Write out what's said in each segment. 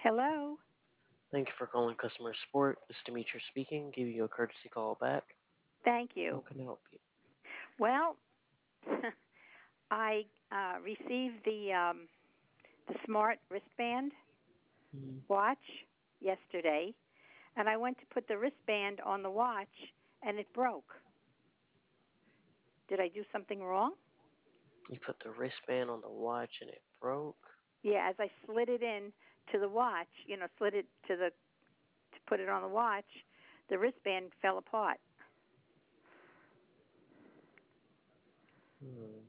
Hello. Thank you for calling customer support. This is Demetrius speaking. Give you a courtesy call back. Thank How you. can I help you? Well, I received the smart wristband Mm, watch yesterday, and I went to put the wristband on the watch, and it broke. Did I do something wrong? You put the wristband on the watch and it broke. Yeah, as I slid it in to the watch, slid it to put it on the watch, the wristband fell apart. Hmm.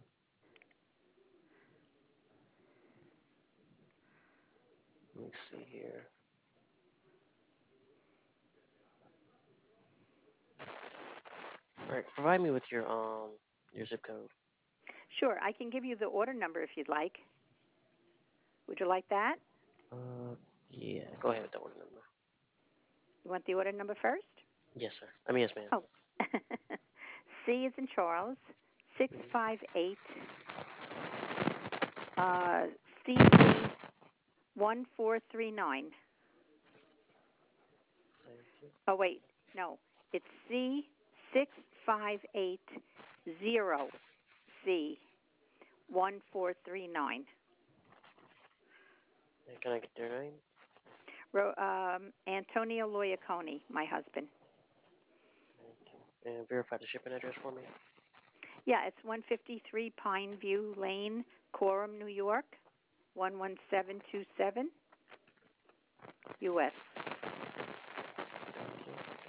Let me see here. All right, provide me with your zip code. Sure, I can give you the order number if you'd like. Would you like that? Uh, yeah. Go ahead with the order number. You want the order number first? Yes, sir. I mean, yes, ma'am. Oh, C is in Charles, Mm, 658 CC 1439. thank you. Oh wait, no, it's C 6580 C 1439. And can I get their name? Antonio Loiacone, my husband. Thank you. And verify the shipping address for me. Yeah, it's 153 Pine View Lane, Coram, New York, 11727, U.S. Thank you.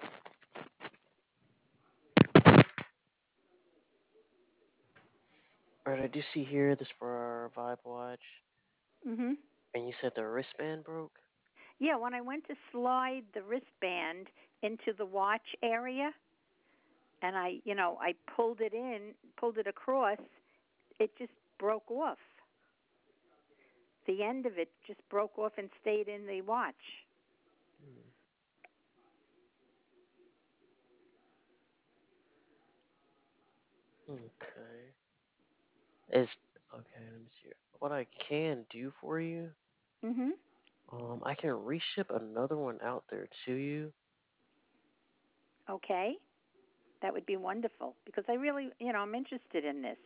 All right, I do see here this for our Vibe watch. Mhm. And you said the wristband broke? Yeah, when I went to slide the wristband into the watch area and I pulled it across, it just broke off. The end of it just broke off and stayed in the watch. Hmm. Okay. Is okay, let me see here. What I can do for you, Mhm. I can reship another one out there to you. Okay. That would be wonderful because I really, I'm interested in this.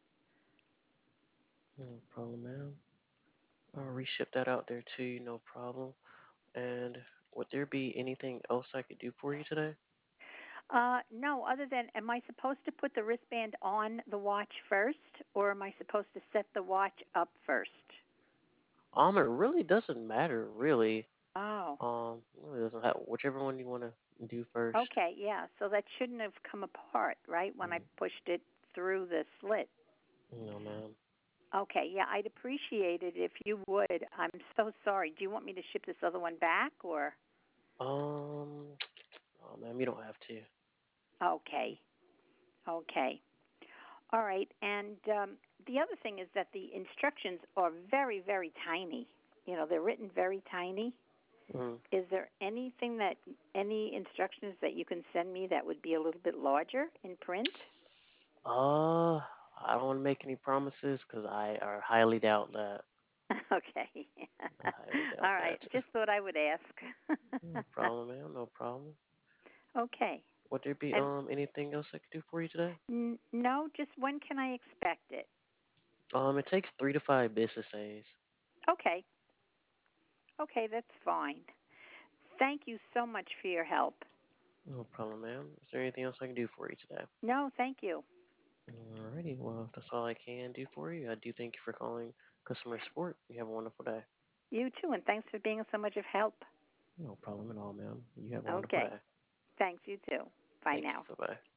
No problem, ma'am. I'll reship that out there to you, no problem. And would there be anything else I could do for you today? No, other than am I supposed to put the wristband on the watch first or am I supposed to set the watch up first? It really doesn't matter, really. Oh. It really doesn't have whichever one you want to do first. Okay, yeah. So that shouldn't have come apart, right, when I Mm, pushed it through the slit. no, ma'am. Okay, yeah, I'd appreciate it if you would. I'm so sorry. Do you want me to ship this other one back or? Um, oh, ma'am, you don't have to. Okay, okay. All right. And the other thing is that the instructions are very, very tiny. They're written very tiny. Mm. Is there any instructions that you can send me that would be a little bit larger in print? Uh, I don't want to make any promises because I highly doubt that. Okay. I highly doubt All right. that. Just thought I would ask. No problem, ma'am. No problem. Okay. Would there be And anything else I could do for you today? no, just when can I expect it? It takes 3 to 5 business days. Okay. Okay, that's fine. Thank you so much for your help. No problem, ma'am. Is there anything else I can do for you today? No, thank you. Alrighty, well, if that's all I can do for you, I do thank you for calling customer support. You have a wonderful day. You too, and thanks for being so much of help. No problem at all, ma'am. You have a wonderful Okay. day. Thanks, you too. Bye Thank you. now. Bye bye.